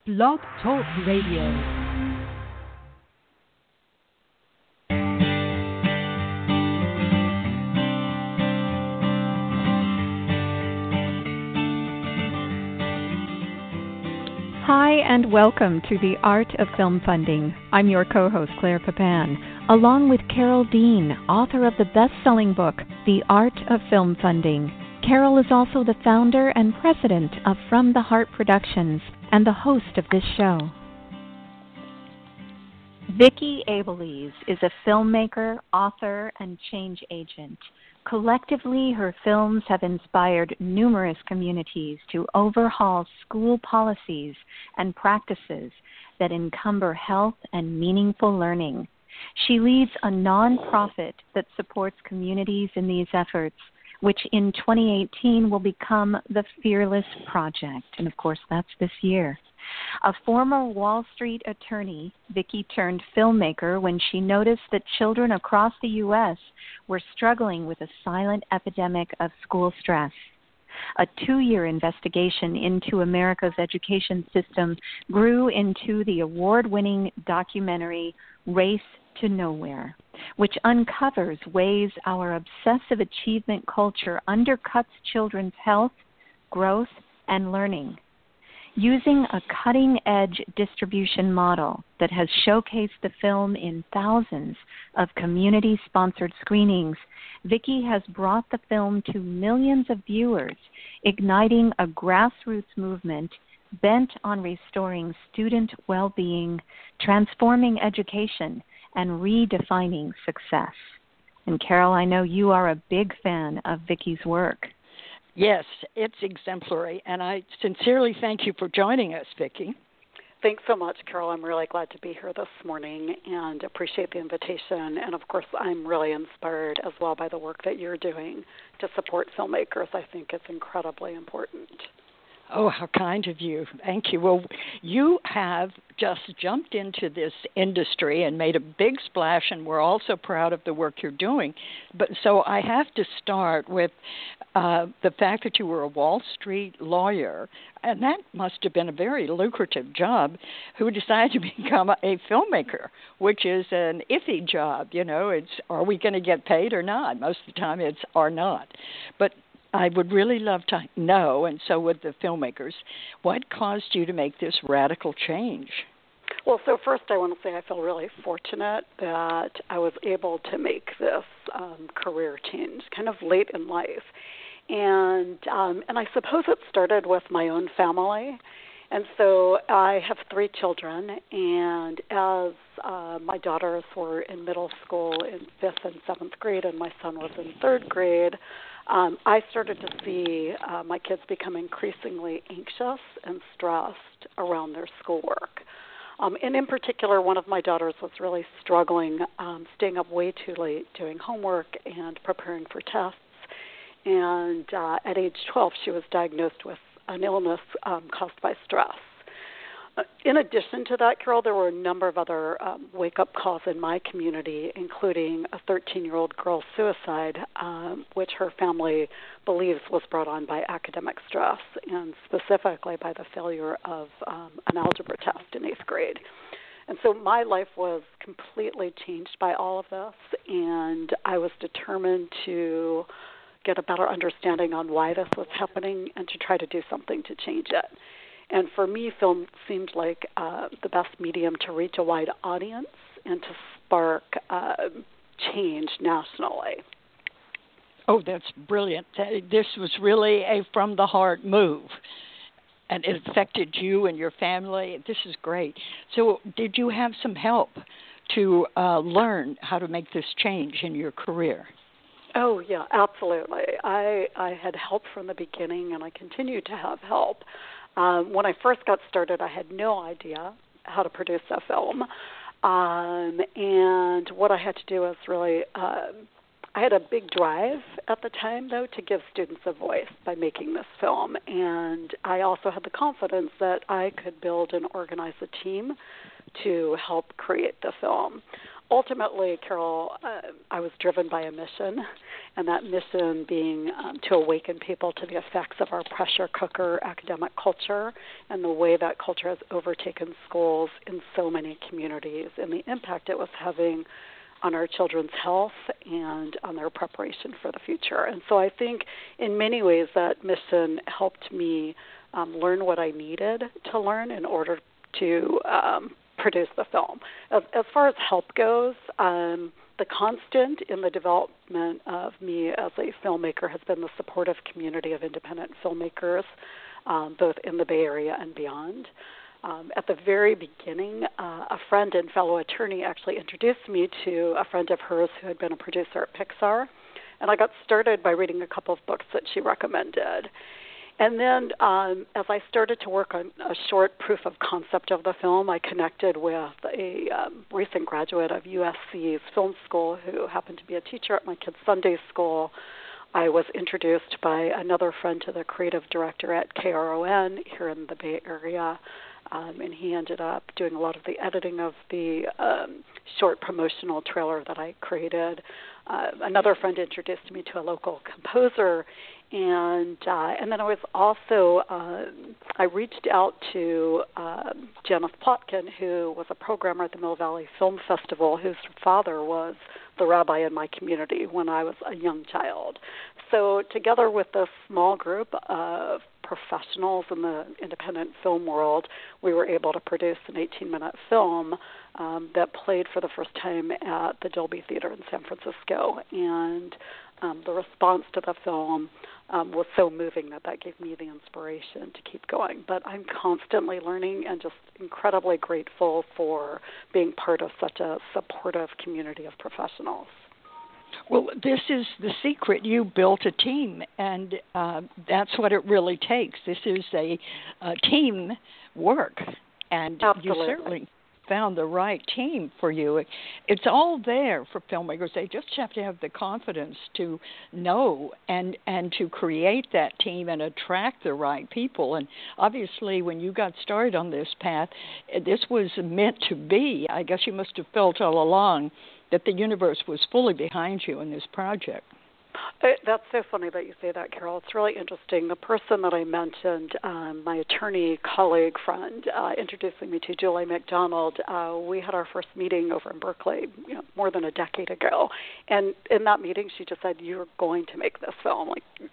Blog Talk Radio. Hi, and welcome to The Art of Film Funding. I'm your co-host, Claire Papin, along with Carol Dean, author of the best-selling book, The Art of Film Funding. Carol is also the founder and president of From the Heart Productions and the host of this show. Vicki Abeles is a filmmaker, author, and change agent. Collectively, her films have inspired numerous communities to overhaul school policies and practices that encumber health and meaningful learning. She leads a nonprofit that supports communities in these efforts, which in 2018 will become the Fearless Project. And of course, that's this year. A former Wall Street attorney, Vicki turned filmmaker when she noticed that children across the U.S. were struggling with a silent epidemic of school stress. A 2-year investigation into America's education system grew into the award-winning documentary Race to Nowhere, which uncovers ways our obsessive achievement culture undercuts children's health, growth, and learning. Using a cutting-edge distribution model that has showcased the film in thousands of community-sponsored screenings, Vicki has brought the film to millions of viewers, igniting a grassroots movement bent on restoring student well-being, transforming education, and redefining success. And Carol, I know you are a big fan of Vicki's work. Yes, it's exemplary, and I sincerely thank you for joining us, Vicki. Thanks so much, Carol. I'm really glad to be here this morning and appreciate the invitation. And, of course, I'm really inspired as well by the work that you're doing to support filmmakers. I think it's incredibly important. Oh, how kind of you. Thank you. Well, you have just jumped into this industry and made a big splash, and we're also proud of the work you're doing. But so I have to start with the fact that you were a Wall Street lawyer, and that must have been a very lucrative job, who decided to become a filmmaker, which is an iffy job. You know, it's are we going to get paid or not? Most of the time it's are not. But I would really love to know, and so would the filmmakers, what caused you to make this radical change? Well, so first I want to say I feel really fortunate that I was able to make this career change kind of late in life. And I suppose it started with my own family. And so I have 3 children, and as my daughters were in middle school in 5th and 7th grade, and my son was in 3rd grade, I started to see my kids become increasingly anxious and stressed around their schoolwork. And in particular, one of my daughters was really struggling, staying up way too late doing homework and preparing for tests. And at age 12, she was diagnosed with an illness caused by stress. In addition to that, Carol, there were a number of other wake-up calls in my community, including a 13-year-old girl's suicide, which her family believes was brought on by academic stress, and specifically by the failure of an algebra test in 8th grade. And so my life was completely changed by all of this, and I was determined to get a better understanding on why this was happening and to try to do something to change it. And for me, film seemed like the best medium to reach a wide audience and to spark change nationally. Oh, that's brilliant. This was really a from-the-heart move, and it affected you and your family. This is great. So did you have some help to learn how to make this change in your career? Oh, yeah, absolutely. I had help from the beginning, and I continue to have help. When I first got started, I had no idea how to produce a film. And what I had to do was really, I had a big drive at the time, though, to give students a voice by making this film. And I also had the confidence that I could build and organize a team to help create the film. ultimately, Carol, I was driven by a mission, and that mission being to awaken people to the effects of our pressure cooker academic culture and the way that culture has overtaken schools in so many communities and the impact it was having on our children's health and on their preparation for the future. And so I think in many ways that mission helped me learn what I needed to learn in order to produce the film. As far as help goes, the constant in the development of me as a filmmaker has been the supportive community of independent filmmakers, both in the Bay Area and beyond. At the very beginning, a friend and fellow attorney actually introduced me to a friend of hers who had been a producer at Pixar, and I got started by reading a couple of books that she recommended. And then as I started to work on a short proof of concept of the film, I connected with a recent graduate of USC's film school who happened to be a teacher at my kids' Sunday school. I was introduced by another friend to the creative director at KRON here in the Bay Area, and he ended up doing a lot of the editing of the short promotional trailer that I created. Another friend introduced me to a local composer, and then I was also I reached out to Janice Plotkin, who was a programmer at the Mill Valley Film Festival, whose father was the rabbi in my community when I was a young child. So together with this small group of professionals in the independent film world, we were able to produce an 18-minute film that played for the first time at the Dolby Theater in San Francisco. And the response to the film was so moving that gave me the inspiration to keep going. But I'm constantly learning and just incredibly grateful for being part of such a supportive community of professionals. Well, this is the secret. You built a team, and that's what it really takes. This is a team work, and Absolutely. You certainly found the right team for you. It's all there for filmmakers. They just have to have the confidence to know and to create that team and attract the right people. And obviously, when you got started on this path, this was meant to be. I guess you must have felt all along that the universe was fully behind you in this project. That's so funny that you say that, Carol. It's really interesting. The person that I mentioned, my attorney colleague friend, introducing me to Julie McDonald, we had our first meeting over in Berkeley, more than a decade ago. And in that meeting, she just said, "You're going to make this film."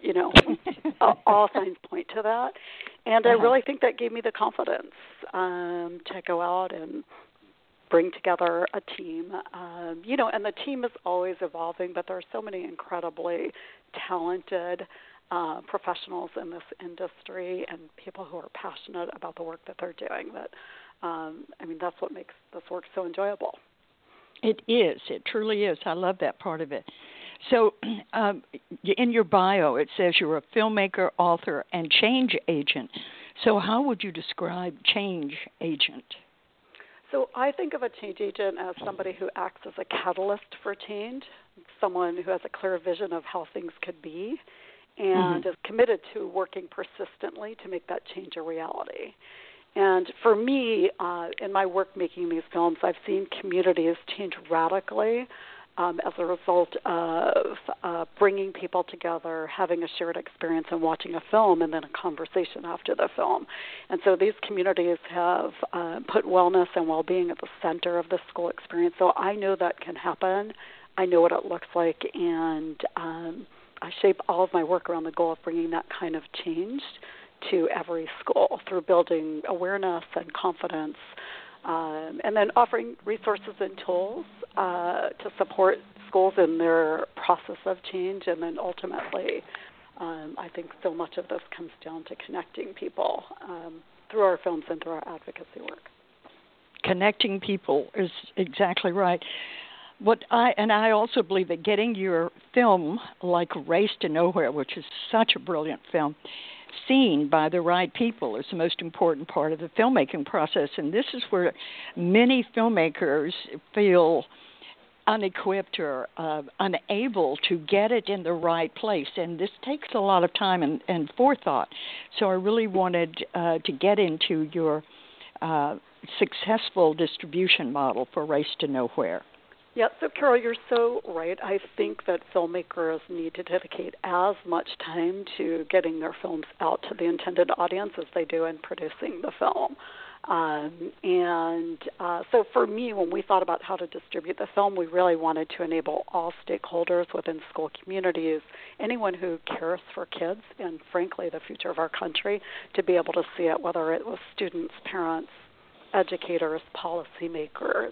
All signs point to that. And I really think that gave me the confidence to go out and bring together a team, and the team is always evolving, but there are so many incredibly talented professionals in this industry and people who are passionate about the work that they're doing that, that's what makes this work so enjoyable. It is. It truly is. I love that part of it. So in your bio, it says you're a filmmaker, author, and change agent. So how would you describe change agent? So I think of a change agent as somebody who acts as a catalyst for change, someone who has a clear vision of how things could be and is committed to working persistently to make that change a reality. And for me, in my work making these films, I've seen communities change radically as a result of bringing people together, having a shared experience and watching a film and then a conversation after the film. And so these communities have put wellness and well-being at the center of the school experience. So I know that can happen. I know what it looks like, and I shape all of my work around the goal of bringing that kind of change to every school through building awareness and confidence, and then offering resources and tools to support schools in their process of change. And then ultimately, I think so much of this comes down to connecting people through our films and through our advocacy work. Connecting people is exactly right. I also believe that getting your film, like Race to Nowhere, which is such a brilliant film, seen by the right people is the most important part of the filmmaking process. And this is where many filmmakers feel unequipped or unable to get it in the right place. And this takes a lot of time and forethought. So I really wanted to get into your successful distribution model for Race to Nowhere. Yeah, so Carol, you're so right. I think that filmmakers need to dedicate as much time to getting their films out to the intended audience as they do in producing the film. So for me, when we thought about how to distribute the film, we really wanted to enable all stakeholders within school communities, anyone who cares for kids and, frankly, the future of our country, to be able to see it, whether it was students, parents, educators, policymakers.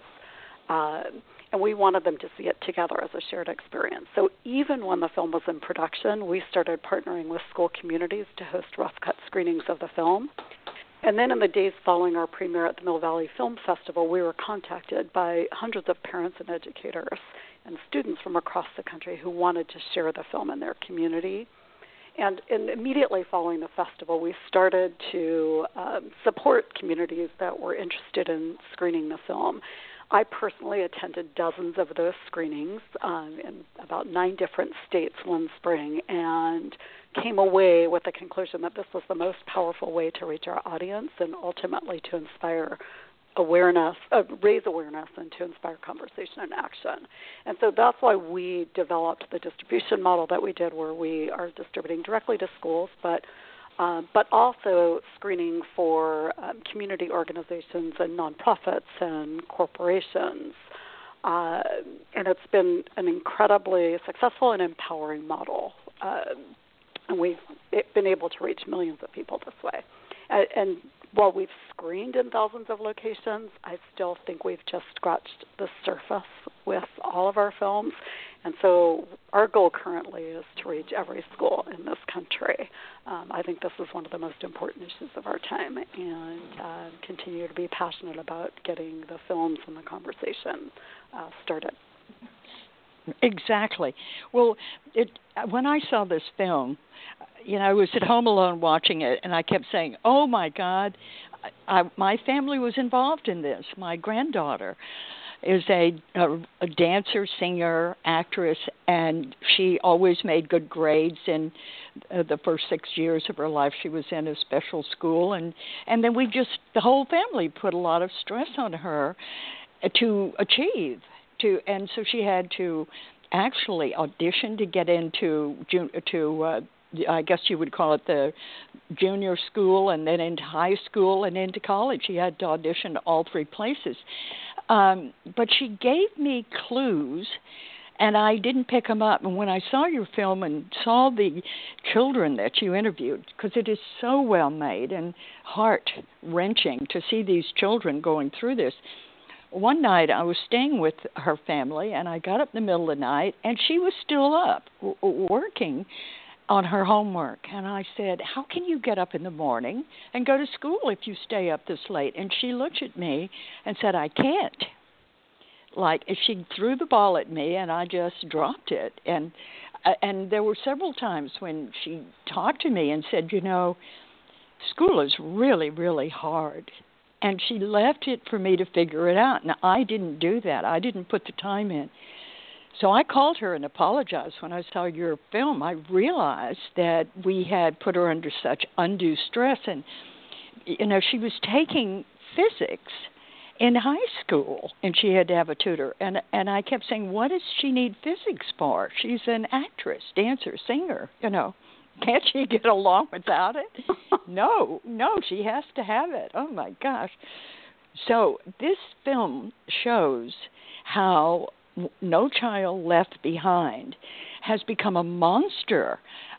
And we wanted them to see it together as a shared experience. So even when the film was in production, we started partnering with school communities to host rough cut screenings of the film. And then in the days following our premiere at the Mill Valley Film Festival, we were contacted by hundreds of parents and educators and students from across the country who wanted to share the film in their community. And immediately following the festival, we started to support communities that were interested in screening the film. I personally attended dozens of those screenings in about 9 different states one spring, and came away with the conclusion that this was the most powerful way to reach our audience and ultimately to inspire awareness, raise awareness, and to inspire conversation and action. And so that's why we developed the distribution model that we did, where we are distributing directly to schools, but also screening for community organizations and nonprofits and corporations. And it's been an incredibly successful and empowering model. And we've been able to reach millions of people this way. And while we've screened in thousands of locations, I still think we've just scratched the surface with all of our films. And so our goal currently is to reach every school in this country. I think this is one of the most important issues of our time, and continue to be passionate about getting the films and the conversation started. Exactly. Well, when I saw this film, I was at home alone watching it, and I kept saying, oh, my God, my family was involved in this. My granddaughter is a dancer, singer, actress, and she always made good grades in the first 6 years of her life. She was in a special school, and then the whole family put a lot of stress on her to achieve. And so she had to actually audition to get into I guess you would call it the junior school, and then into high school and into college. She had to audition all 3 places. But she gave me clues, and I didn't pick them up. And when I saw your film and saw the children that you interviewed, because it is so well made and heart-wrenching to see these children going through this, one night I was staying with her family, and I got up in the middle of the night, and she was still up working on her homework. And I said, how can you get up in the morning and go to school if you stay up this late? And she looked at me and said, I can't. Like, she threw the ball at me, and I just dropped it. And there were several times when she talked to me and said, school is really, really hard. And she left it for me to figure it out. And I didn't do that. I didn't put the time in. So I called her and apologized. When I saw your film, I realized that we had put her under such undue stress. And, she was taking physics in high school, and she had to have a tutor. And I kept saying, what does she need physics for? She's an actress, dancer, singer, Can't she get along without it? No, she has to have it. Oh, my gosh. So this film shows how No Child Left Behind has become a monster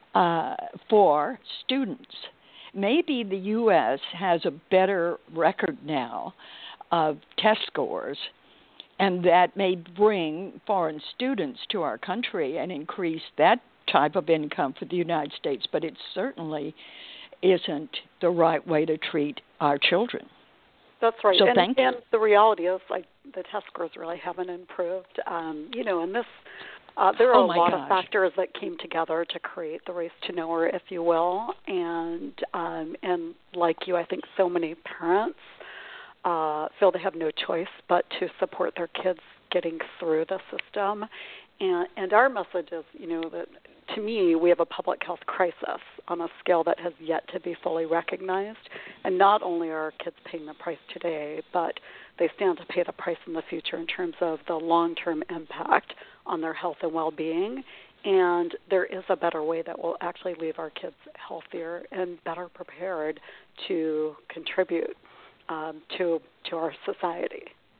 for students. Maybe the U.S. has a better record now of test scores, and that may bring foreign students to our country and increase that type of income for the United States, but it certainly isn't the right way to treat our children. That's right. So and the reality is, the test scores really haven't improved. And this, there are a lot of factors that came together to create the race to nowhere, if you will. And like you, I think so many parents feel they have no choice but to support their kids getting through the system. And our message is, that to me, we have a public health crisis on a scale that has yet to be fully recognized. And not only are kids paying the price today, but they stand to pay the price in the future in terms of the long-term impact on their health and well-being. And there is a better way that will actually leave our kids healthier and better prepared to contribute to our society.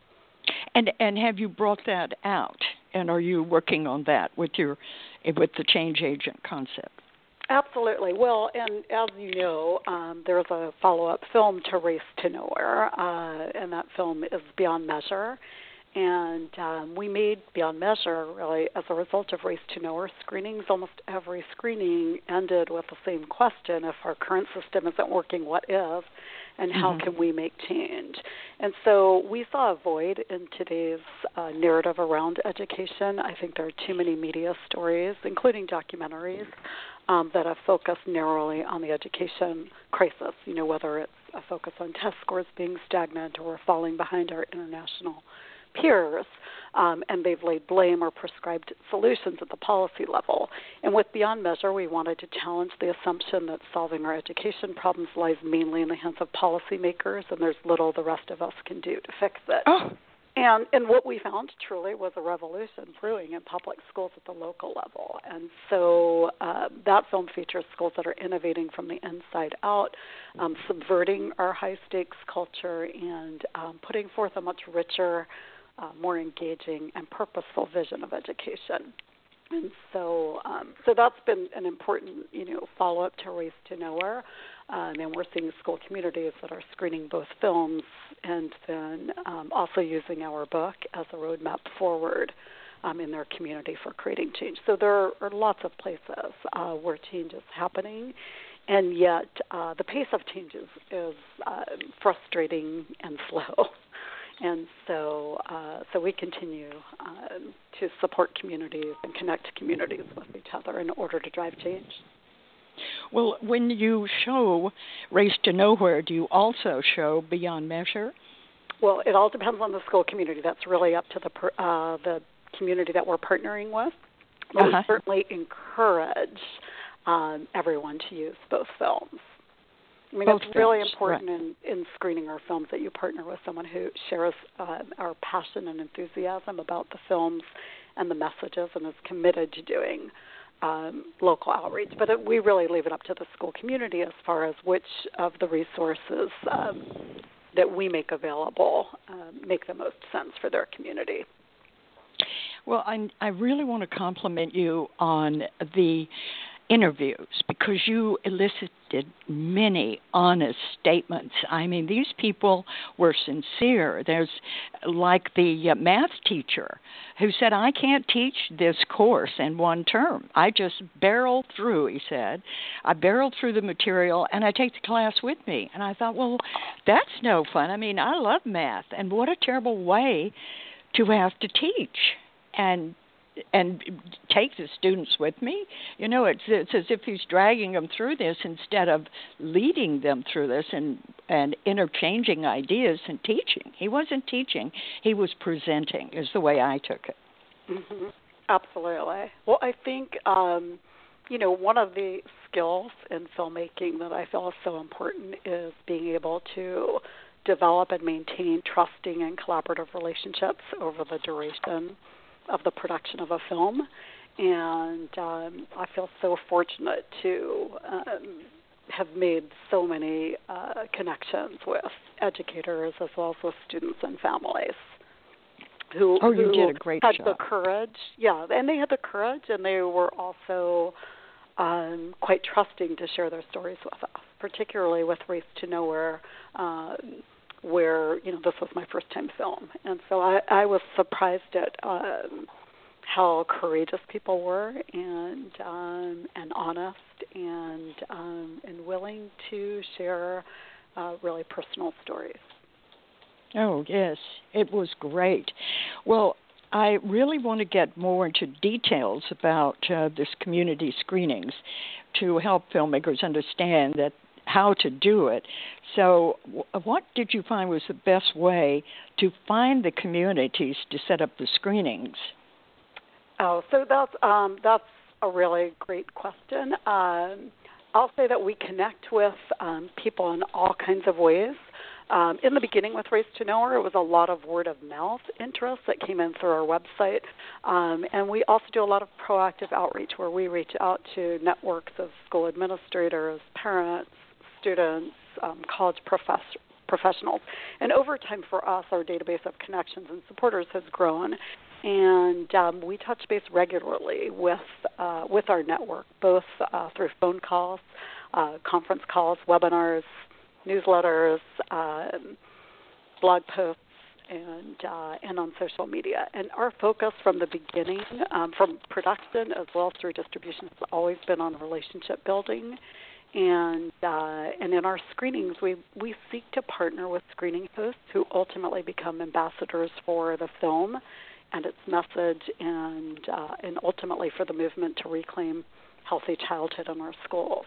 And have you brought that out? And are you working on that with the change agent concept? Absolutely. Well, and as you know, there's a follow-up film to Race to Nowhere, and that film is Beyond Measure. And we made Beyond Measure really as a result of Race to Nowhere screenings. Almost every screening ended with the same question: if our current system isn't working, what is? And how can we make change? And so we saw a void in today's narrative around education. I think there are too many media stories, including documentaries, that have focused narrowly on the education crisis, whether it's a focus on test scores being stagnant or falling behind our international peers, and they've laid blame or prescribed solutions at the policy level. And with Beyond Measure, we wanted to challenge the assumption that solving our education problems lies mainly in the hands of policymakers, and there's little the rest of us can do to fix it. Oh. And what we found truly was a revolution brewing in public schools at the local level. And so that film features schools that are innovating from the inside out, subverting our high-stakes culture, and putting forth a much richer, more engaging and purposeful vision of education. And so that's been an important, follow-up to Race to Nowhere. And we're seeing school communities that are screening both films and then also using our book as a roadmap forward in their community for creating change. So there are lots of places where change is happening, and yet the pace of change is frustrating and slow. And so we continue to support communities and connect communities with each other in order to drive change. Well, when you show Race to Nowhere, do you also show Beyond Measure? Well, it all depends on the school community. That's really up to the community that we're partnering with. But we certainly encourage everyone to use both films. I mean, it's really important in screening our films that you partner with someone who shares our passion and enthusiasm about the films and the messages and is committed to doing local outreach. But we really leave it up to the school community as far as which of the resources that we make available make the most sense for their community. Well, I really want to compliment you on the interviews because you elicited many honest statements. I mean, these people were sincere. There's like the math teacher who said, I can't teach this course in one term. I just barrel through, he said. I barreled through the material and I take the class with me. And I thought, well, that's no fun. I mean, I love math, and what a terrible way to have to teach and take the students with me. It's as if he's dragging them through this instead of leading them through this and interchanging ideas and teaching. He wasn't teaching. He was presenting is the way I took it. Mm-hmm. Absolutely. Well, I think, one of the skills in filmmaking that I feel is so important is being able to develop and maintain trusting and collaborative relationships over the duration of the production of a film. And I feel so fortunate to have made so many connections with educators as well as with students and families who you did a great had job. The courage. Yeah, and they had the courage, and they were also quite trusting to share their stories with us, particularly with Race to Nowhere, where this was my first time film, and so I was surprised at how courageous people were and honest and willing to share really personal stories. Oh yes, it was great. Well, I really want to get more into details about this community screenings to help filmmakers understand that how to do it. So what did you find was the best way to find the communities to set up the screenings? Oh, so that's a really great question. I'll say that we connect with people in all kinds of ways. In the beginning with Race to Nowhere, it was a lot of word of mouth interest that came in through our website. And we also do a lot of proactive outreach where we reach out to networks of school administrators, parents, students, college professionals. And over time for us, our database of connections and supporters has grown. And we touch base regularly with our network, both through phone calls, conference calls, webinars, newsletters, blog posts, and on social media. And our focus from the beginning, from production as well as through distribution, has always been on relationship building. And in our screenings, we seek to partner with screening hosts who ultimately become ambassadors for the film and its message, and ultimately for the movement to reclaim healthy childhood in our schools.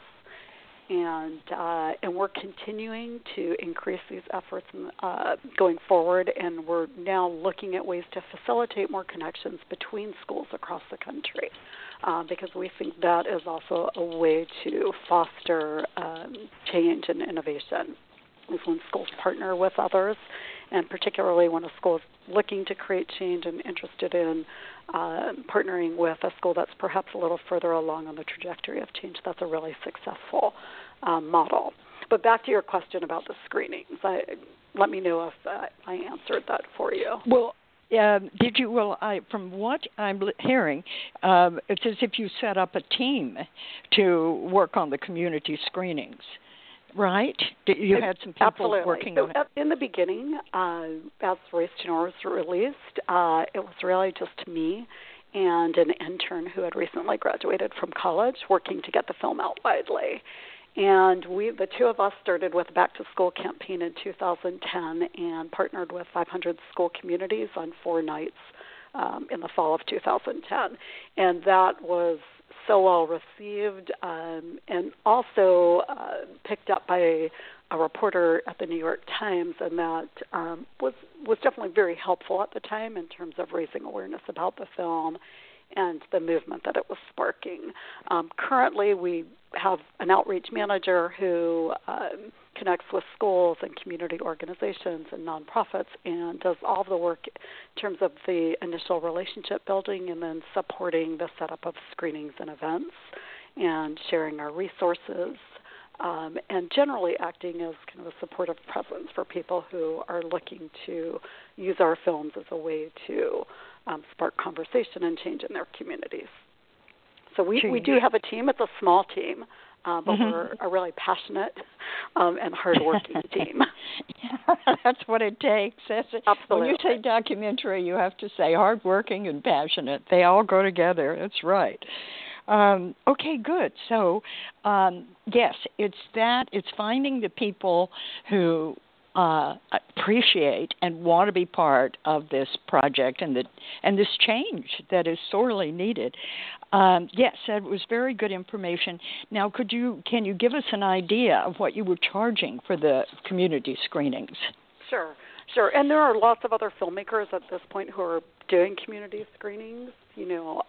And we're continuing to increase these efforts going forward, and we're now looking at ways to facilitate more connections between schools across the country, because we think that is also a way to foster change and innovation, is when schools partner with others, and particularly when a school is looking to create change and interested in partnering with a school that's perhaps a little further along on the trajectory of change. That's a really successful model. But back to your question about the screenings. Let me know if I answered that for you. Well, did you? Well, from what I'm hearing, it's as if you set up a team to work on the community screenings. Right? You had some people Absolutely. working on it. In the beginning, as Race to Nowhere was released, it was really just me and an intern who had recently graduated from college working to get the film out widely. And the two of us started with a back-to-school campaign in 2010 and partnered with 500 school communities on 4 nights in the fall of 2010. And that was so well received, and also picked up by a reporter at the New York Times, and that was definitely very helpful at the time in terms of raising awareness about the film and the movement that it was sparking. Currently, we have an outreach manager who connects with schools and community organizations and nonprofits and does all the work in terms of the initial relationship building and then supporting the setup of screenings and events and sharing our resources, and generally acting as kind of a supportive presence for people who are looking to use our films as a way to spark conversation and change in their communities. So we do have a team. It's a small team, but we're a really passionate and hardworking team. Yeah, that's what it takes. Absolutely. When you say documentary, you have to say hardworking and passionate. They all go together. That's right. Okay, good. So, yes, it's finding the people who appreciate and want to be part of this project and this change that is sorely needed. Yes, that was very good information. Now, can you give us an idea of what you were charging for the community screenings? Sure. And there are lots of other filmmakers at this point who are doing community screenings. You know,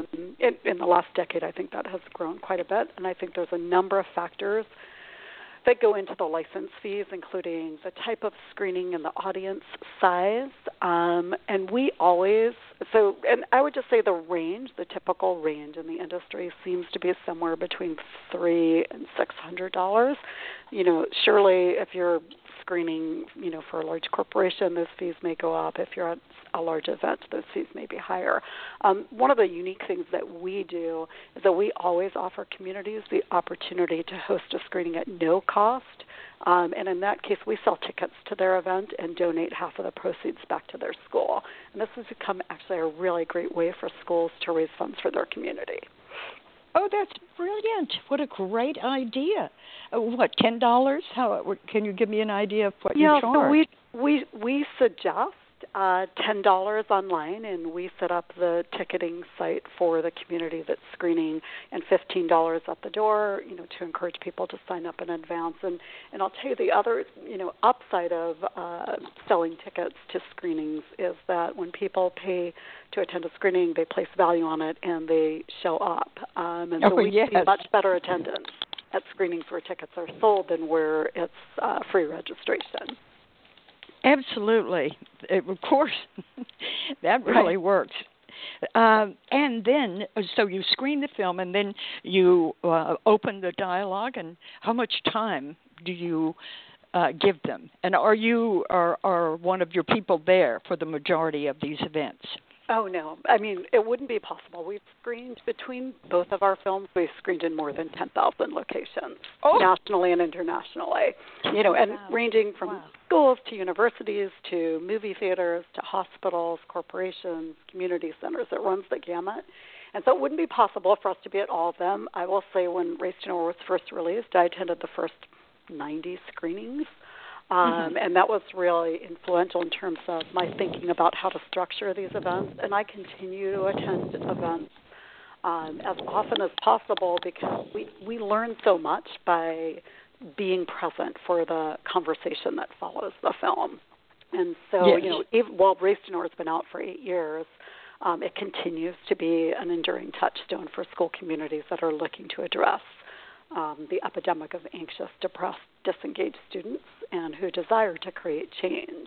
in the last decade, I think that has grown quite a bit, and I think there's a number of factors that go into the license fees, including the type of screening and the audience size. And we always, and I would just say the typical range in the industry seems to be somewhere between $300 and $600. You know, surely if you're screening, you know, for a large corporation, those fees may go up. If you're at a large event, those fees may be higher. One of the unique things that we do is that we always offer communities the opportunity to host a screening at no cost. And in that case, we sell tickets to their event and donate half of the proceeds back to their school. And this has become actually a really great way for schools to raise funds for their community. Oh, that's brilliant. What a great idea. What, $10? Can you give me an idea of what you charge? So we suggest $10 online, and we set up the ticketing site for the community that's screening, and $15 at the door, to encourage people to sign up in advance. And I'll tell you the other, upside of selling tickets to screenings is that when people pay to attend a screening, they place value on it and they show up. And so we see much better attendance at screenings where tickets are sold than where it's free registration. Absolutely. Of course, that really works. And then, so you screen the film, and then you open the dialogue, and how much time do you give them? And are one of your people there for the majority of these events? Oh, no. I mean, it wouldn't be possible. We've screened between both of our films. We've screened in more than 10,000 locations, nationally and internationally, and ranging from schools to universities to movie theaters to hospitals, corporations, community centers. It runs the gamut. And so it wouldn't be possible for us to be at all of them. I will say when Race to Nowhere was first released, I attended the first 90 screenings. And that was really influential in terms of my thinking about how to structure these events. And I continue to attend events as often as possible because we learn so much by being present for the conversation that follows the film. And so, even while Race to Nowhere has been out for 8 years, it continues to be an enduring touchstone for school communities that are looking to address the epidemic of anxious, depressed, disengaged students and who desire to create change.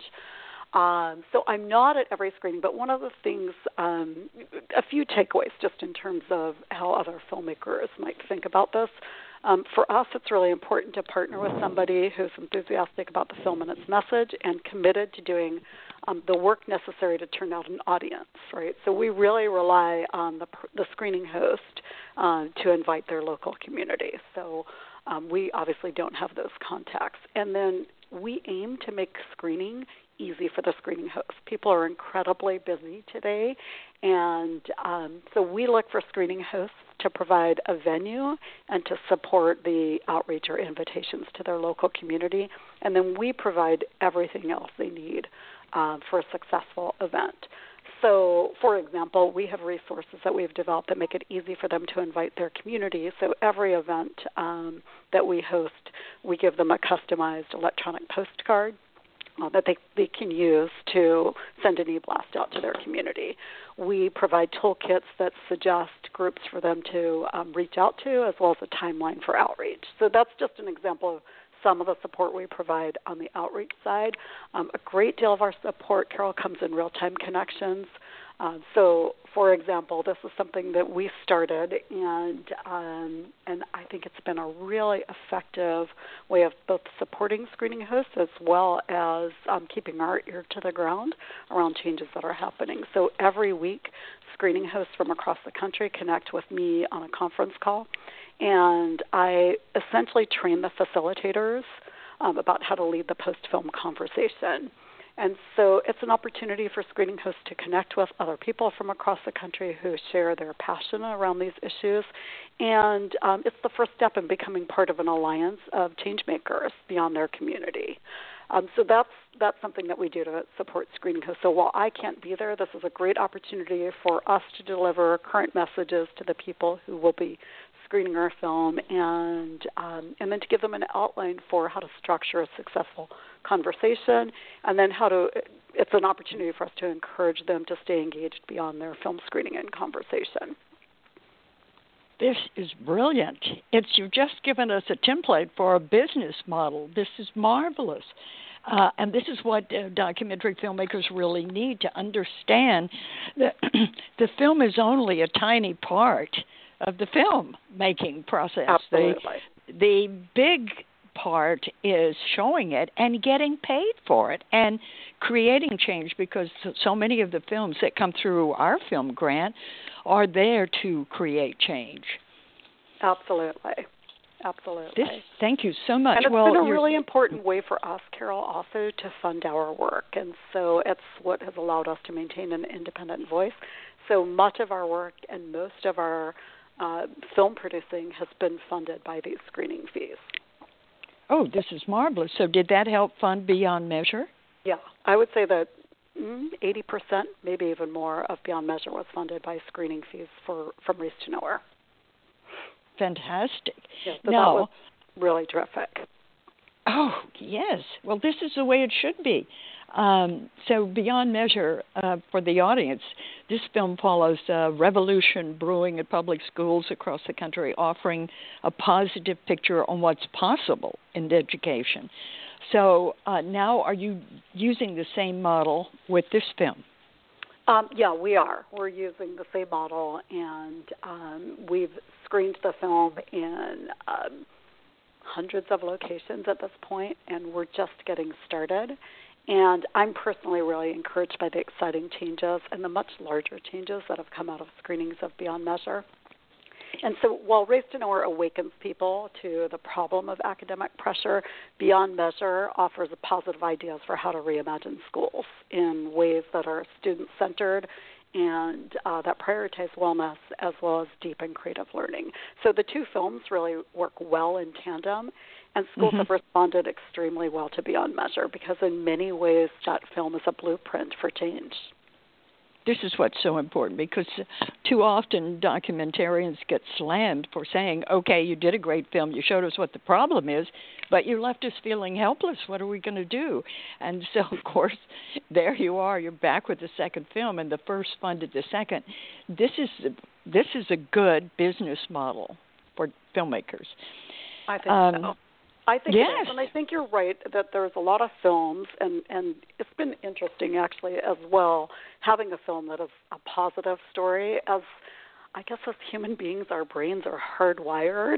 So I'm not at every screening, but one of the things, a few takeaways just in terms of how other filmmakers might think about this. For us, it's really important to partner with somebody who's enthusiastic about the film and its message and committed to doing the work necessary to turn out an audience, right? So we really rely on the screening host to invite their local community. So we obviously don't have those contacts. And then we aim to make screening easy for the screening host. People are incredibly busy today, and so we look for screening hosts to provide a venue and to support the outreach or invitations to their local community, and then we provide everything else they need for a successful event. So, for example, we have resources that we've developed that make it easy for them to invite their community. So every event that we host, we give them a customized electronic postcard that they can use to send an e-blast out to their community. We provide toolkits that suggest groups for them to reach out to, as well as a timeline for outreach. So that's just an example of some of the support we provide on the outreach side. A great deal of our support, Carol, comes in real-time connections. So, for example, this is something that we started, and I think it's been a really effective way of both supporting screening hosts as well as keeping our ear to the ground around changes that are happening. So every week, screening hosts from across the country connect with me on a conference call, and I essentially train the facilitators about how to lead the post-film conversation. And so it's an opportunity for screening hosts to connect with other people from across the country who share their passion around these issues. And it's the first step in becoming part of an alliance of change makers beyond their community. So that's something that we do to support screening hosts. So while I can't be there, this is a great opportunity for us to deliver current messages to the people who will be screening our film, and then to give them an outline for how to structure a successful conversation, and then it's an opportunity for us to encourage them to stay engaged beyond their film screening and conversation. This is brilliant. You've just given us a template for a business model. This is marvelous. And this is what documentary filmmakers really need to understand, that the film is only a tiny part of the film making process. Absolutely. The big part is showing it and getting paid for it and creating change, because so many of the films that come through our film grant are there to create change. Absolutely. Thank you so much. And it's been a really important way for us, Carol, also to fund our work. And so it's what has allowed us to maintain an independent voice. So much of our work and most of our film producing has been funded by these screening fees. Oh, this is marvelous. So did that help fund Beyond Measure? Yeah, I would say that 80%, maybe even more, of Beyond Measure was funded by screening fees from Race to Nowhere. Fantastic. Yeah, so that was really terrific. Oh, yes. Well, this is the way it should be. So Beyond Measure, for the audience, this film follows a revolution brewing at public schools across the country, offering a positive picture on what's possible in education. So now are you using the same model with this film? Yeah, we are. We're using the same model, and we've screened the film in hundreds of locations at this point, and we're just getting started. And I'm personally really encouraged by the exciting changes and the much larger changes that have come out of screenings of Beyond Measure. And so while Race to Nowhere awakens people to the problem of academic pressure, Beyond Measure offers positive ideas for how to reimagine schools in ways that are student-centered and that prioritize wellness as well as deep and creative learning. So the two films really work well in tandem, and schools have responded extremely well to Beyond Measure because in many ways that film is a blueprint for change. This is what's so important, because too often documentarians get slammed for saying, okay, you did a great film, you showed us what the problem is, but you left us feeling helpless. What are we going to do? And so, of course, there you are. You're back with the second film, and the first funded the second. This is a good business model for filmmakers. I think so. I think yes. It is, and I think you're right that there's a lot of films, and it's been interesting actually as well, having a film that is a positive story. As I guess as human beings, our brains are hardwired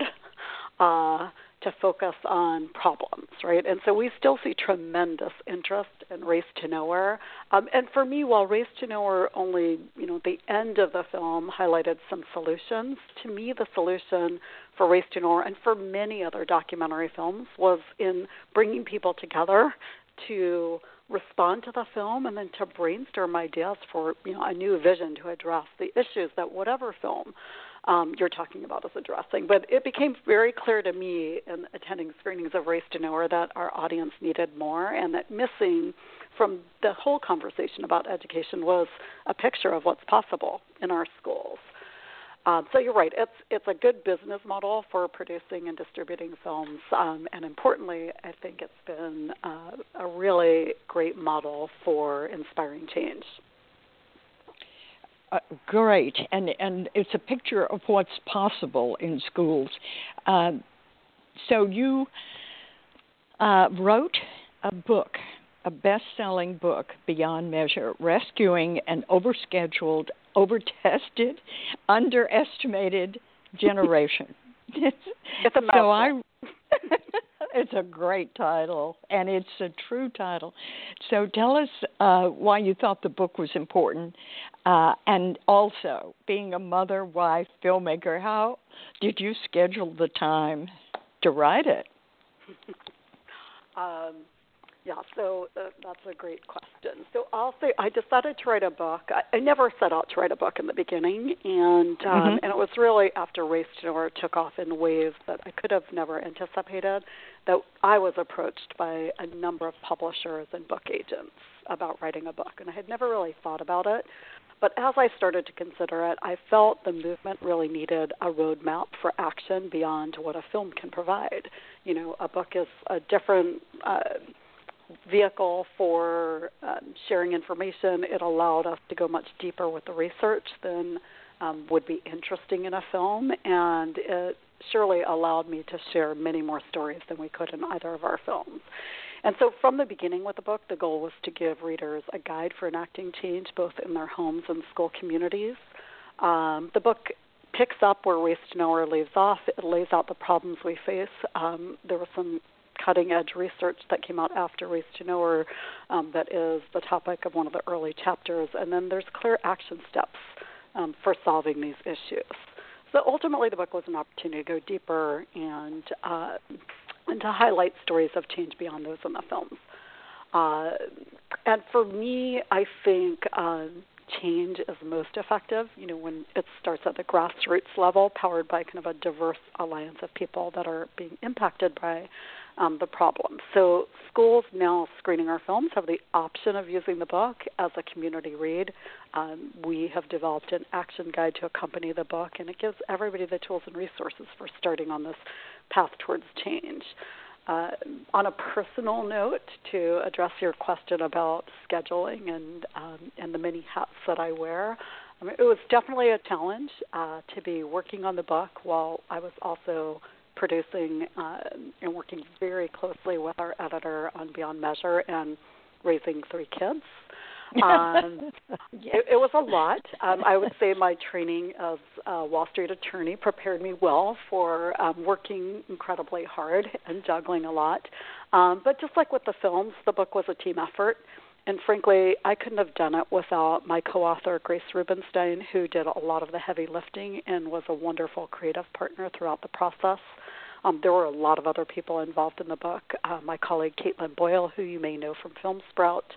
to focus on problems, right? And so we still see tremendous interest in Race to Nowhere. And for me, while Race to Nowhere only, the end of the film highlighted some solutions, to me the solution for Race to Nowhere and for many other documentary films was in bringing people together to respond to the film and then to brainstorm ideas for a new vision to address the issues that whatever film you're talking about is addressing. But it became very clear to me in attending screenings of Race to Nowhere that our audience needed more, and that missing from the whole conversation about education was a picture of what's possible in our schools. So you're right. It's a good business model for producing and distributing films, and importantly, I think it's been a really great model for inspiring change. Great, and it's a picture of what's possible in schools. So you wrote a book, a best-selling book, Beyond Measure, Rescuing an Overscheduled, Overtested, Underestimated Generation. It's a mouthful. It's a great title, and it's a true title. So tell us why you thought the book was important, and also, being a mother, wife, filmmaker, how did you schedule the time to write it? So that's a great question. So I'll say I decided to write a book. I never set out to write a book in the beginning, and it was really after Race to Nowhere took off in ways that I could have never anticipated that I was approached by a number of publishers and book agents about writing a book, and I had never really thought about it. But as I started to consider it, I felt the movement really needed a roadmap for action beyond what a film can provide. A book is a different vehicle for sharing information. It allowed us to go much deeper with the research than would be interesting in a film, and it surely allowed me to share many more stories than we could in either of our films. And so from the beginning with the book, the goal was to give readers a guide for enacting change both in their homes and school communities. The book picks up where Race to Nowhere leaves off. It lays out the problems we face. There was some cutting-edge research that came out after Race to Nowhere that is the topic of one of the early chapters. And then there's clear action steps for solving these issues. So ultimately the book was an opportunity to go deeper and to highlight stories of change beyond those in the films. And for me, I think change is most effective, when it starts at the grassroots level, powered by kind of a diverse alliance of people that are being impacted by the problem. So schools now screening our films have the option of using the book as a community read. We have developed an action guide to accompany the book, and it gives everybody the tools and resources for starting on this path towards change. On a personal note, to address your question about scheduling and the many hats that I wear, it was definitely a challenge to be working on the book while I was also producing and working very closely with our editor on Beyond Measure and raising 3 kids. It was a lot. I would say my training as a Wall Street attorney prepared me well for working incredibly hard and juggling a lot. But just like with the films, the book was a team effort. And frankly, I couldn't have done it without my co-author, Grace Rubenstein, who did a lot of the heavy lifting and was a wonderful creative partner throughout the process. There were a lot of other people involved in the book. My colleague, Caitlin Boyle, who you may know from Film Sprout,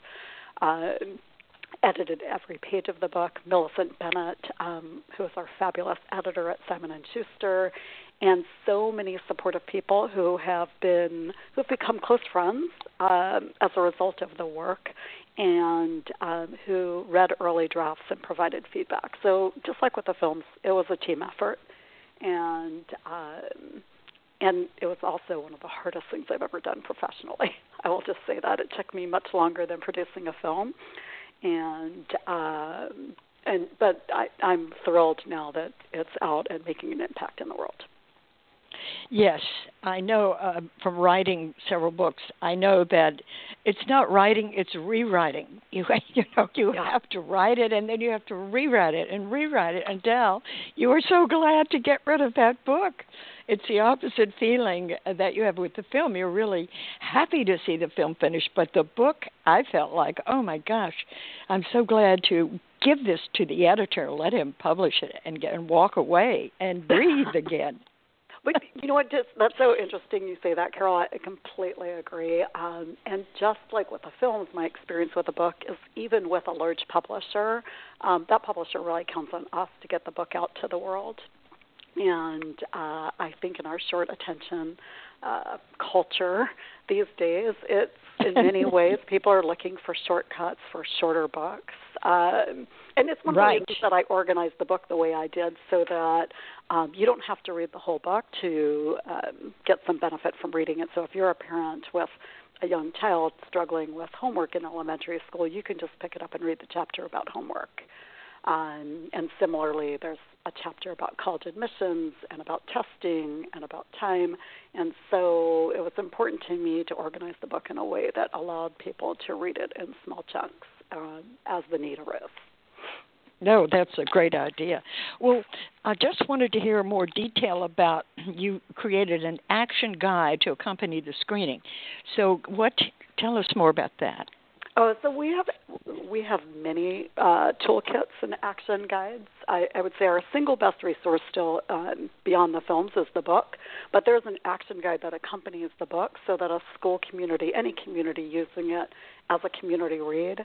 edited every page of the book. Millicent Bennett, who is our fabulous editor at Simon & Schuster, and so many supportive people who've become close friends as a result of the work, and who read early drafts and provided feedback. So just like with the films, it was a team effort, and it was also one of the hardest things I've ever done professionally. I will just say that. It took me much longer than producing a film, but I'm thrilled now that it's out and making an impact in the world. Yes, I know from writing several books, I know that it's not writing, it's rewriting. You have to write it, and then you have to rewrite it. And Del, you were so glad to get rid of that book. It's the opposite feeling that you have with the film. You're really happy to see the film finished, but the book, I felt like, oh my gosh, I'm so glad to give this to the editor, let him publish it, and walk away and breathe again. But you know what? That's so interesting you say that, Carol. I completely agree. And just like with the films, my experience with the book is even with a large publisher, that publisher really counts on us to get the book out to the world. And I think in our short attention culture these days, it's in many ways people are looking for shortcuts for shorter books. And it's one of the reasons that I organized the book the way I did, so that you don't have to read the whole book to get some benefit from reading it. So if you're a parent with a young child struggling with homework in elementary school, you can just pick it up and read the chapter about homework. And similarly, there's a chapter about college admissions and about testing and about time. And so it was important to me to organize the book in a way that allowed people to read it in small chunks as the need arose. No, that's a great idea. Well, I just wanted to hear more detail about you created an action guide to accompany the screening. So tell us more about that. Oh, so we have many toolkits and action guides. I would say our single best resource still beyond the films is the book, but there's an action guide that accompanies the book so that a school community, any community using it as a community read,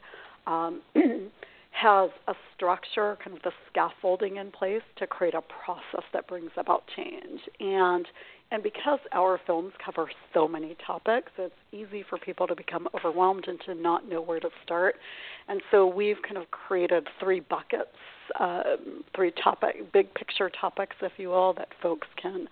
has a structure, kind of the scaffolding in place to create a process that brings about change. And because our films cover so many topics, it's easy for people to become overwhelmed and to not know where to start. And so we've kind of created 3 buckets, 3 big picture topics, if you will, that folks can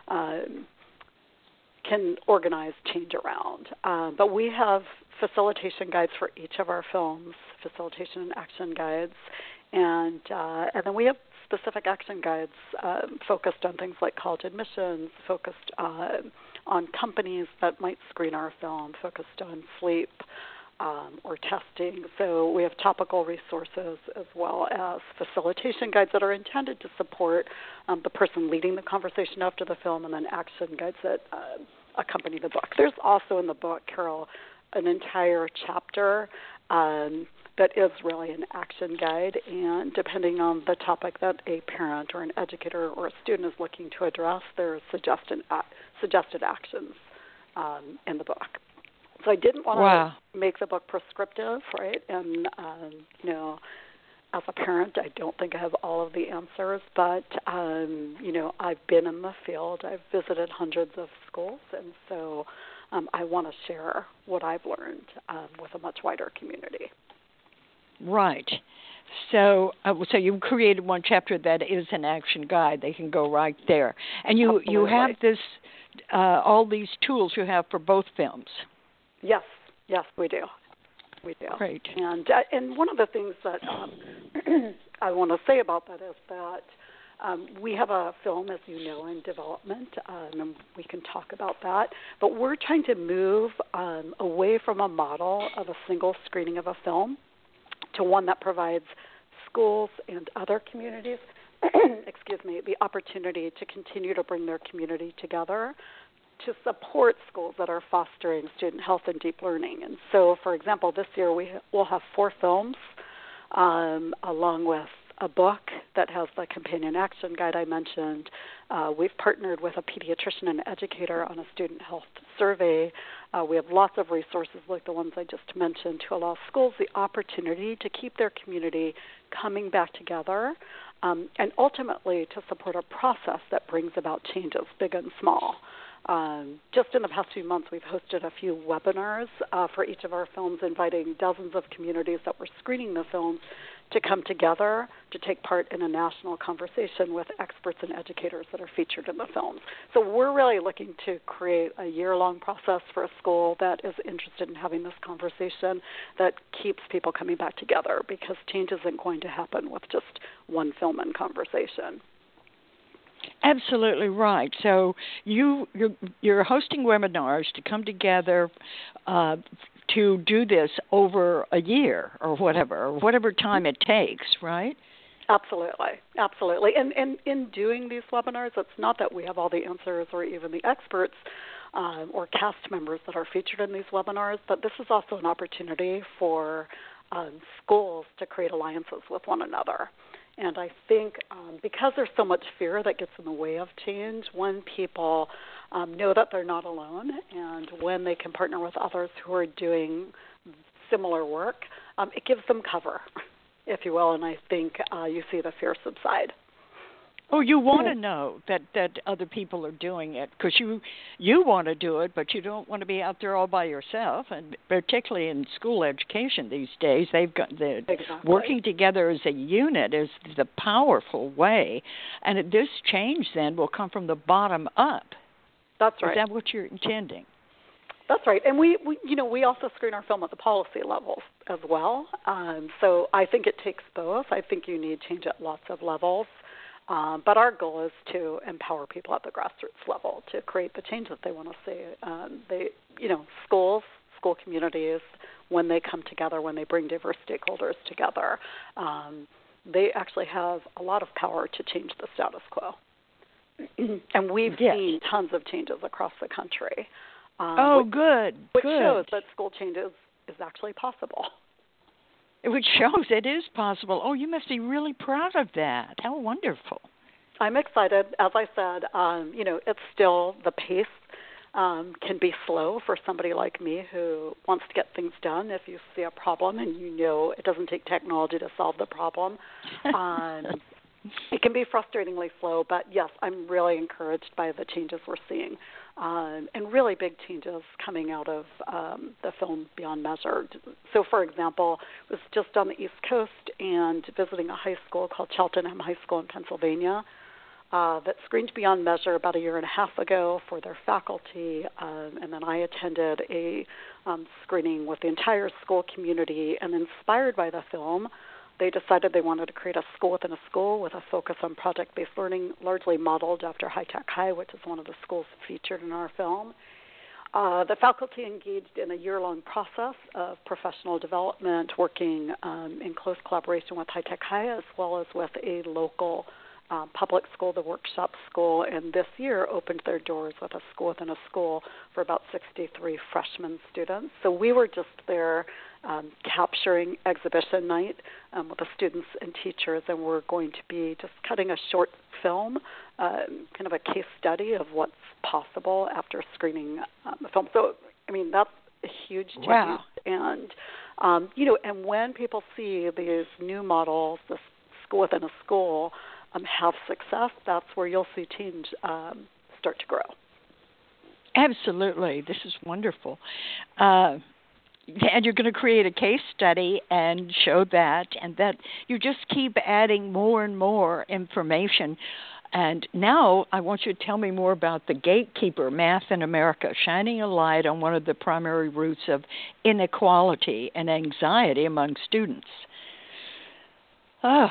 organize change around. But we have facilitation guides for each of our films, facilitation and action guides, and then we have specific action guides focused on things like college admissions, focused on companies that might screen our film, focused on sleep or testing. So we have topical resources as well as facilitation guides that are intended to support the person leading the conversation after the film, and then action guides that accompany the book. There's also in the book, Carol, an entire chapter that is really an action guide, and depending on the topic that a parent or an educator or a student is looking to address, there are suggested actions in the book. So I didn't want to make the book prescriptive, right? And as a parent, I don't think I have all of the answers, but, I've been in the field. I've visited hundreds of schools, and so I want to share what I've learned with a much wider community. Right. So you created one chapter that is an action guide. They can go right there. And you have this, all these tools you have for both films. Yes, we do. We do. Great. And one of the things that I want to say about that is that we have a film, as you know, in development, and we can talk about that. But we're trying to move away from a model of a single screening of a film to one that provides schools and other communities, the opportunity to continue to bring their community together to support schools that are fostering student health and deep learning. And so, for example, this year we'll have 4 films along with a book that has the companion action guide I mentioned. We've partnered with a pediatrician and educator on a student health survey. We have lots of resources like the ones I just mentioned to allow schools the opportunity to keep their community coming back together and ultimately to support a process that brings about changes, big and small. Just in the past few months, we've hosted a few webinars for each of our films, inviting dozens of communities that were screening the films to come together to take part in a national conversation with experts and educators that are featured in the films. So we're really looking to create a year-long process for a school that is interested in having this conversation that keeps people coming back together, because change isn't going to happen with just one film and conversation. Absolutely right. So you're hosting webinars to come together to do this over a year or whatever time it takes, right? Absolutely. And in doing these webinars, it's not that we have all the answers or even the experts or cast members that are featured in these webinars, but this is also an opportunity for schools to create alliances with one another. And I think because there's so much fear that gets in the way of change, when people know that they're not alone and when they can partner with others who are doing similar work, it gives them cover, if you will, and I think you see the fear subside. Oh, you want to know that other people are doing it because you want to do it, but you don't want to be out there all by yourself. And particularly in school education these days, they've got working together as a unit is the powerful way. And this change then will come from the bottom up. That's right. Is that what you're intending? That's right, and we also screen our film at the policy levels as well. So I think it takes both. I think you need change at lots of levels. But our goal is to empower people at the grassroots level to create the change that they want to see. Schools, school communities, when they come together, when they bring diverse stakeholders together, they actually have a lot of power to change the status quo. And we've seen tons of changes across the country. Which shows that school change is actually possible. Which shows it is possible. Oh, you must be really proud of that. How wonderful. I'm excited. As I said, it's still the pace can be slow for somebody like me who wants to get things done. If you see a problem and you know it doesn't take technology to solve the problem, it can be frustratingly slow. But, yes, I'm really encouraged by the changes we're seeing. And really big changes coming out of the film Beyond Measure. So, for example, I was just on the East Coast and visiting a high school called Cheltenham High School in Pennsylvania that screened Beyond Measure about a year and a half ago for their faculty. And then I attended a screening with the entire school community, and inspired by the film, they decided they wanted to create a school within a school with a focus on project-based learning, largely modeled after High Tech High, which is one of the schools featured in our film. The faculty engaged in a year-long process of professional development, working in close collaboration with High Tech High as well as with a local public school, the Workshop School, and this year opened their doors with a school within a school for about 63 freshman students. So we were just there capturing exhibition night with the students and teachers, and we're going to be just cutting a short film, kind of a case study of what's possible after screening the film. So, I mean, that's a huge change. Wow. And and when people see these new models, the school within a school, have success, that's where you'll see teens start to grow. Absolutely. This is wonderful. And you're going to create a case study and show that, and that you just keep adding more and more information. And now I want you to tell me more about the Gatekeeper, Math in America, shining a light on one of the primary roots of inequality and anxiety among students. Oh.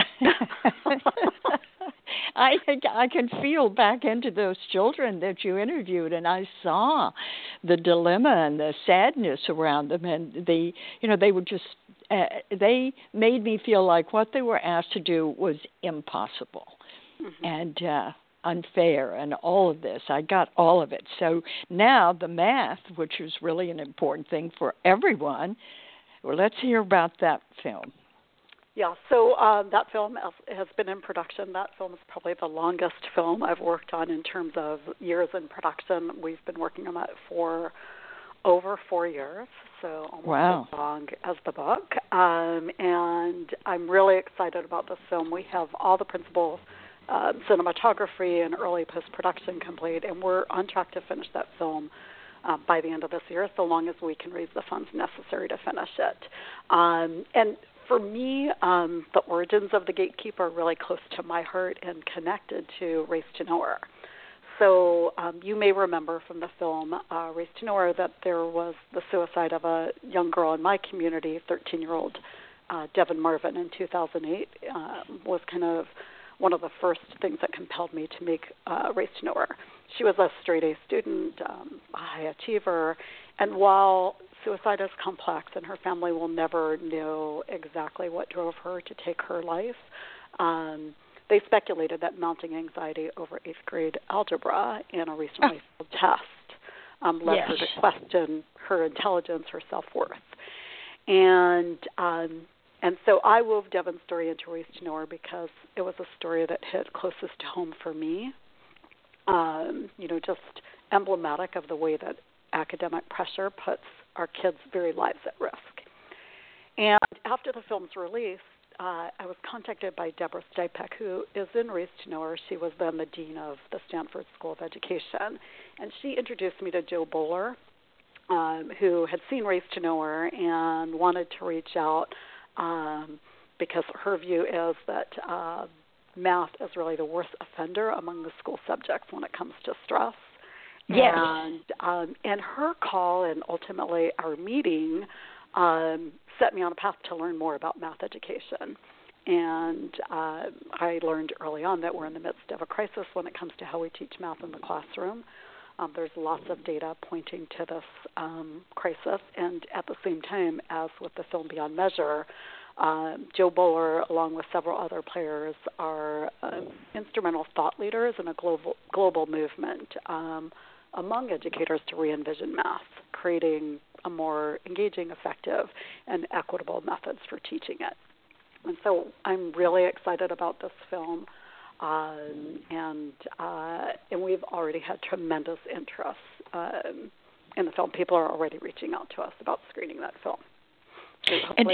I can feel back into those children that you interviewed, and I saw the dilemma and the sadness around them, and they were just they made me feel like what they were asked to do was impossible and unfair, and all of this. I got all of it. So now the math, which is really an important thing for everyone. Well, let's hear about that film. Yeah, so that film has been in production. That film is probably the longest film I've worked on in terms of years in production. We've been working on that for over 4 years, so almost as long as the book. And I'm really excited about this film. We have all the principal cinematography and early post-production complete, and we're on track to finish that film by the end of this year, so long as we can raise the funds necessary to finish it. And for me, the origins of the Gatekeeper are really close to my heart and connected to Race to Nowhere. So you may remember from the film Race to Nowhere that there was the suicide of a young girl in my community, 13-year-old Devin Marvin, in 2008. Was kind of one of the first things that compelled me to make Race to Nowhere. She was a straight-A student, a high achiever, and while suicide is complex and her family will never know exactly what drove her to take her life, they speculated that mounting anxiety over 8th grade algebra in a recently failed test led her to question her intelligence, her self-worth. And so I wove Devin's story into Race to Nowhere because it was a story that hit closest to home for me, just emblematic of the way that academic pressure puts our kids' very lives at risk. And after the film's release, I was contacted by Deborah Stipek, who is in Race to Nowhere. She was then the dean of the Stanford School of Education. And she introduced me to Jo Boaler, who had seen Race to Nowhere and wanted to reach out because her view is that math is really the worst offender among the school subjects when it comes to stress. Yes. And her call and ultimately our meeting set me on a path to learn more about math education. And I learned early on that we're in the midst of a crisis when it comes to how we teach math in the classroom. There's lots of data pointing to this crisis. And at the same time, as with the film Beyond Measure, Jo Boaler, along with several other players, are instrumental thought leaders in a global movement among educators to re-envision math, creating a more engaging, effective, and equitable methods for teaching it. And so I'm really excited about this film, and we've already had tremendous interest in the film. People are already reaching out to us about screening that film. So and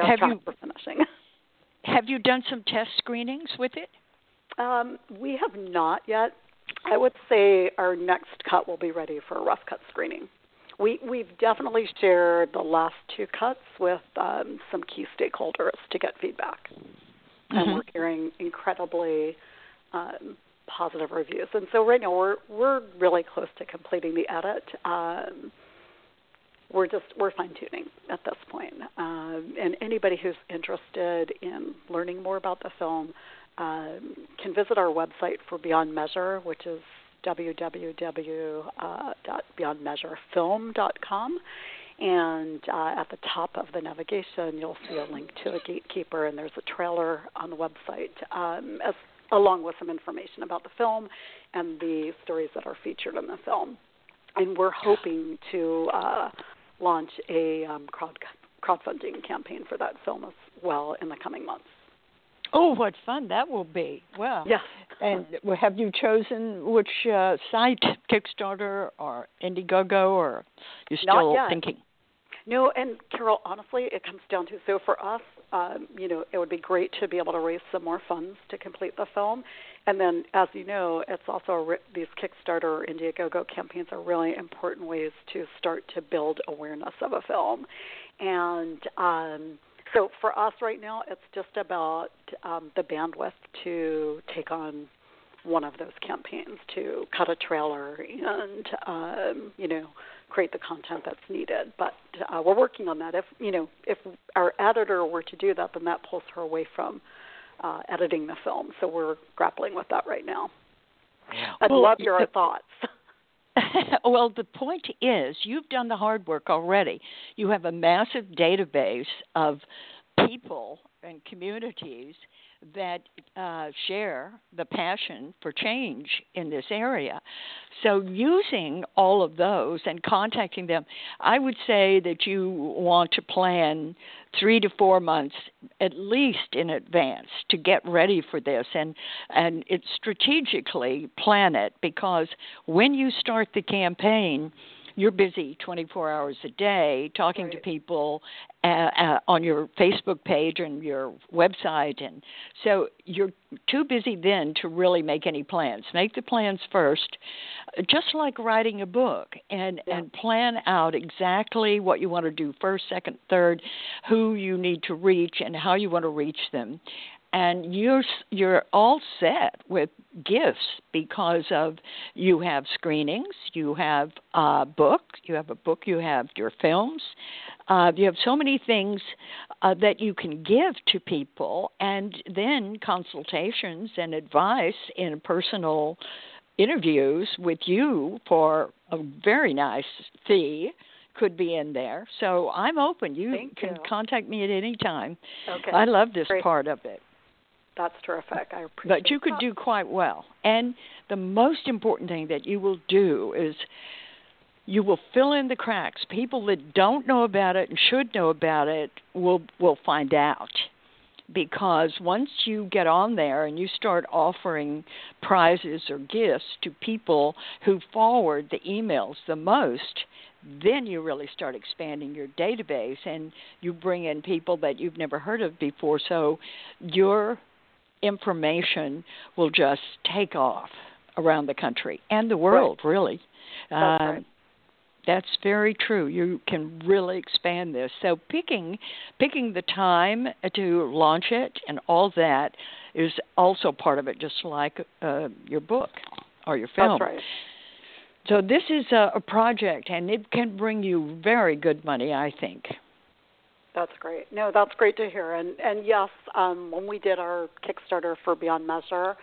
have you done some test screenings with it? We have not yet. I would say our next cut will be ready for a rough cut screening. We've definitely shared the last 2 cuts with some key stakeholders to get feedback. And we're hearing incredibly positive reviews. And so right now we're really close to completing the edit. We're fine-tuning at this point. And anybody who's interested in learning more about the film can visit our website for Beyond Measure, which is www.beyondmeasurefilm.com. And at the top of the navigation, you'll see a link to a Gatekeeper, and there's a trailer on the website, along with some information about the film and the stories that are featured in the film. And we're hoping to launch a crowdfunding campaign for that film as well in the coming months. Oh, what fun that will be. Wow. Yes. And have you chosen which site, Kickstarter or Indiegogo, or you're Not still yet. thinking? No, and Carol, honestly, it comes down to, so for us, it would be great to be able to raise some more funds to complete the film. And then, as you know, it's also these Kickstarter or Indiegogo campaigns are really important ways to start to build awareness of a film. And so for us right now, it's just about the bandwidth to take on one of those campaigns, to cut a trailer and, create the content that's needed. But we're working on that. If our editor were to do that, then that pulls her away from editing the film. So we're grappling with that right now. I'd love your thoughts. Well, the point is, you've done the hard work already. You have a massive database of people and communities that share the passion for change in this area. So using all of those and contacting them, I would say that you want to plan 3 to 4 months at least in advance to get ready for this, and it strategically plan it, because when you start the campaign, you're busy 24 hours a day talking to people on your Facebook page and your website. And so you're too busy then to really make any plans. Make the plans first, just like writing a book, and plan out exactly what you want to do first, second, third, who you need to reach and how you want to reach them. And you're all set with gifts, because of you have screenings, you have a book, you have your films, you have so many things that you can give to people, and then consultations and advice in personal interviews with you for a very nice fee could be in there. So I'm open. You can contact me at any time. Okay. I love this part of it. That's terrific. I appreciate that. But you could do quite well. And the most important thing that you will do is you will fill in the cracks. People that don't know about it and should know about it will find out. Because once you get on there and you start offering prizes or gifts to people who forward the emails the most, then you really start expanding your database, and you bring in people that you've never heard of before. So your information will just take off around the country and the world, really. That's right. That's very true. You can really expand this. So picking the time to launch it and all that is also part of it, just like your book or your film. That's right. So this is a project, and it can bring you very good money, I think. That's great. No, that's great to hear. And yes, when we did our Kickstarter for Beyond Measure,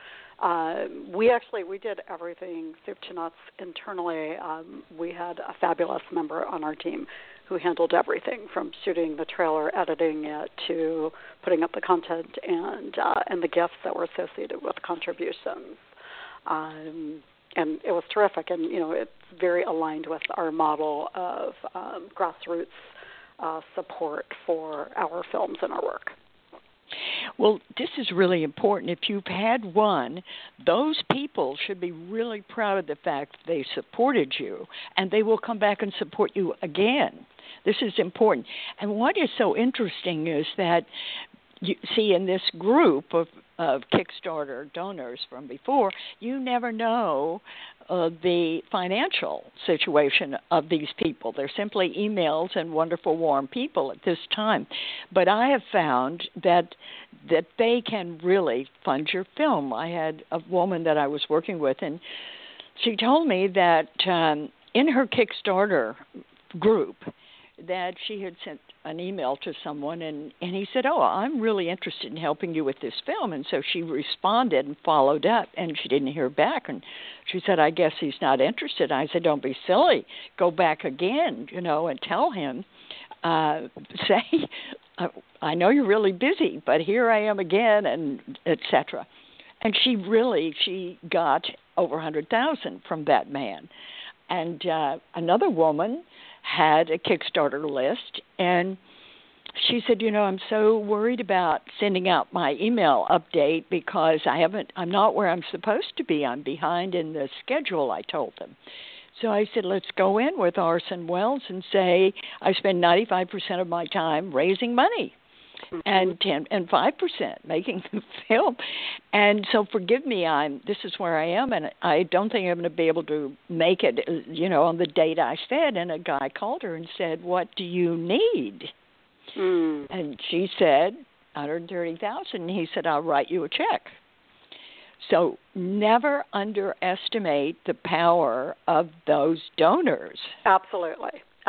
we did everything soup to nuts internally. We had a fabulous member on our team who handled everything from shooting the trailer, editing it, to putting up the content and the gifts that were associated with contributions. And it was terrific. And it's very aligned with our model of grassroots support for our films and our work. Well, this is really important. If you've had one, those people should be really proud of the fact that they supported you, and they will come back and support you again. This is important. And what is so interesting is that, you see, in this group of Kickstarter donors from before, you never know the financial situation of these people. They're simply emails and wonderful, warm people at this time. But I have found that they can really fund your film. I had a woman that I was working with, and she told me that in her Kickstarter group, that she had sent an email to someone, and he said, I'm really interested in helping you with this film. And so she responded and followed up, and she didn't hear back. And she said, I guess he's not interested. I said, don't be silly. Go back again, and tell him, say, I know you're really busy, but here I am again, and et cetera. And she got over $100,000 from that man. And another woman had a Kickstarter list, and she said, I'm so worried about sending out my email update because I'm not where I'm supposed to be. I'm behind in the schedule, I told them. So I said, let's go in with Orson Welles and say I spend 95% of my time raising money and 5% making the film. And so forgive me, this is where I am, and I don't think I'm going to be able to make it, on the date I said. And a guy called her and said, what do you need? And she said, $130,000. And he said, I'll write you a check. So never underestimate the power of those donors. Absolutely.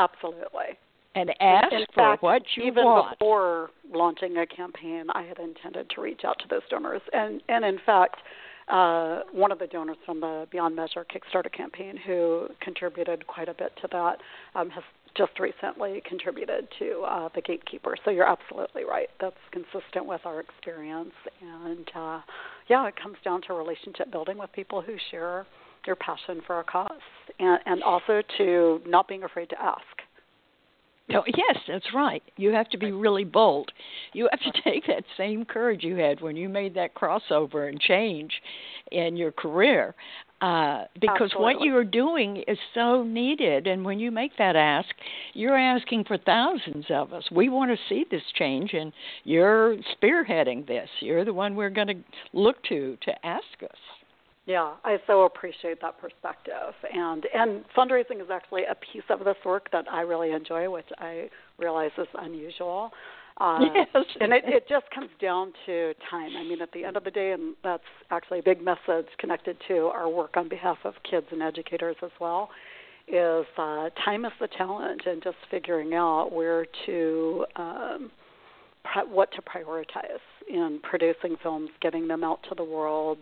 And ask for what you want. Even before launching a campaign, I had intended to reach out to those donors. And in fact, one of the donors from the Beyond Measure Kickstarter campaign who contributed quite a bit to that has just recently contributed to the Gatekeeper. So you're absolutely right. That's consistent with our experience. And, it comes down to relationship building with people who share your passion for a cause, and also to not being afraid to ask. No, yes, that's right. You have to be really bold. You have to take that same courage you had when you made that crossover and change in your career, because what you're doing is so needed. And when you make that ask, you're asking for thousands of us. We want to see this change, and you're spearheading this. You're the one we're going to look to ask us. Yeah, I so appreciate that perspective. And fundraising is actually a piece of this work that I really enjoy, which I realize is unusual. Yes. And it just comes down to time. I mean, at the end of the day, and that's actually a big message connected to our work on behalf of kids and educators as well, is time is the challenge, and just figuring out where to what to prioritize in producing films, getting them out to the world,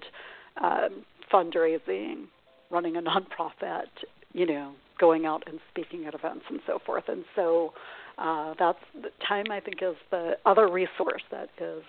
fundraising, running a nonprofit, going out and speaking at events and so forth. And so that's the time, I think, is the other resource that is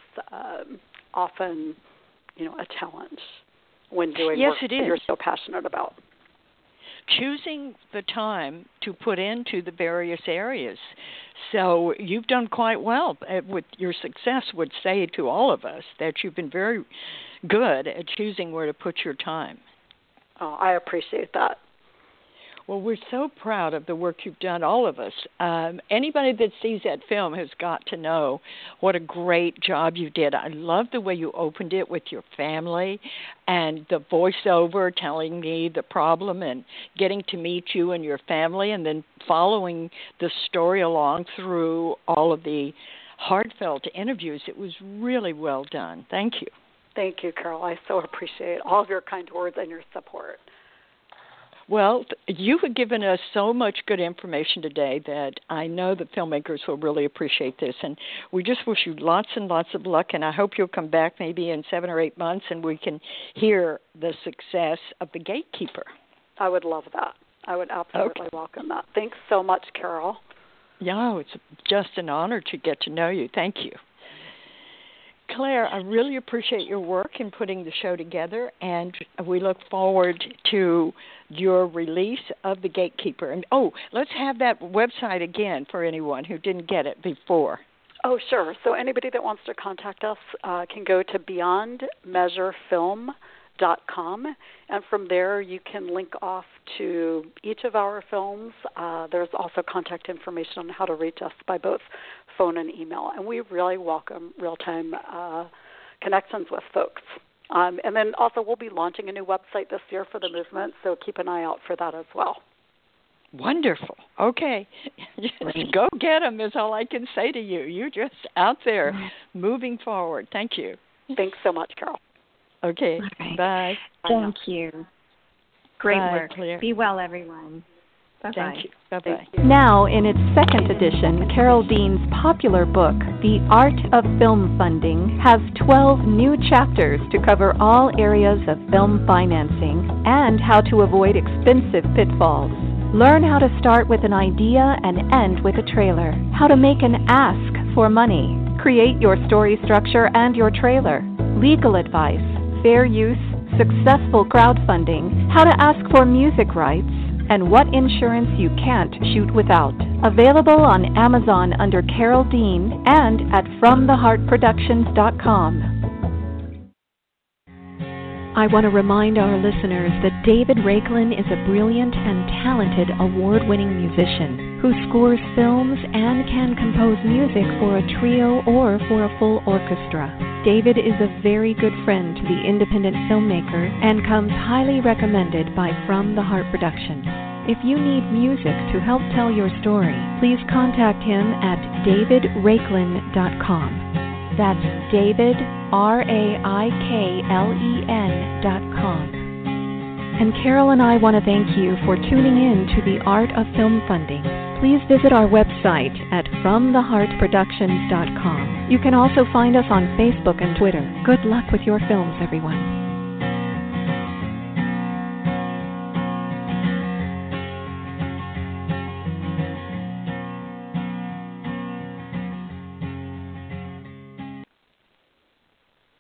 often, a challenge when doing work that you're so passionate about. Choosing the time to put into the various areas. So you've done quite well. With your success would say to all of us that you've been very good at choosing where to put your time. Oh, I appreciate that. Well, we're so proud of the work you've done, all of us. Anybody that sees that film has got to know what a great job you did. I love the way you opened it with your family and the voiceover telling me the problem and getting to meet you and your family, and then following the story along through all of the heartfelt interviews. It was really well done. Thank you. Thank you, Carol. I so appreciate all of your kind words and your support. Well, you have given us so much good information today that I know that filmmakers will really appreciate this. And we just wish you lots and lots of luck, and I hope you'll come back maybe in 7 or 8 months and we can hear the success of The Gatekeeper. I would love that. I would absolutely welcome that. Thanks so much, Carol. Yeah, it's just an honor to get to know you. Thank you. Claire, I really appreciate your work in putting the show together, and we look forward to your release of The Gatekeeper. And let's have that website again for anyone who didn't get it before. Oh, sure. So anybody that wants to contact us can go to beyondmeasurefilm.com, and from there you can link off to each of our films. There's also contact information on how to reach us by both phone and email, and we really welcome real-time connections with folks. And then also we'll be launching a new website this year for the movement, so keep an eye out for that as well. Wonderful. Okay. Just go get them is all I can say to you. You're just out there moving forward. Thank you. Thanks so much, Carol. Okay. Right. Bye. Thank you. Great work. Claire. Be well, everyone. Bye-bye. Thank you. Bye-bye. Now, in its second edition, Carol Dean's popular book, The Art of Film Funding, has 12 new chapters to cover all areas of film financing and how to avoid expensive pitfalls. Learn how to start with an idea and end with a trailer, how to make an ask for money, create your story structure and your trailer, legal advice, fair use, successful crowdfunding, how to ask for music rights, and what insurance you can't shoot without. Available on Amazon under Carol Dean and at FromTheHeartProductions.com. I want to remind our listeners that David Raiklin is a brilliant and talented award-winning musician who scores films and can compose music for a trio or for a full orchestra. David is a very good friend to the independent filmmaker and comes highly recommended by From the Heart Productions. If you need music to help tell your story, please contact him at davidraiklin.com. That's David, RAIKLEN.com. And Carol and I want to thank you for tuning in to The Art of Film Funding. Please visit our website at FromTheHeartProductions.com. You can also find us on Facebook and Twitter. Good luck with your films, everyone.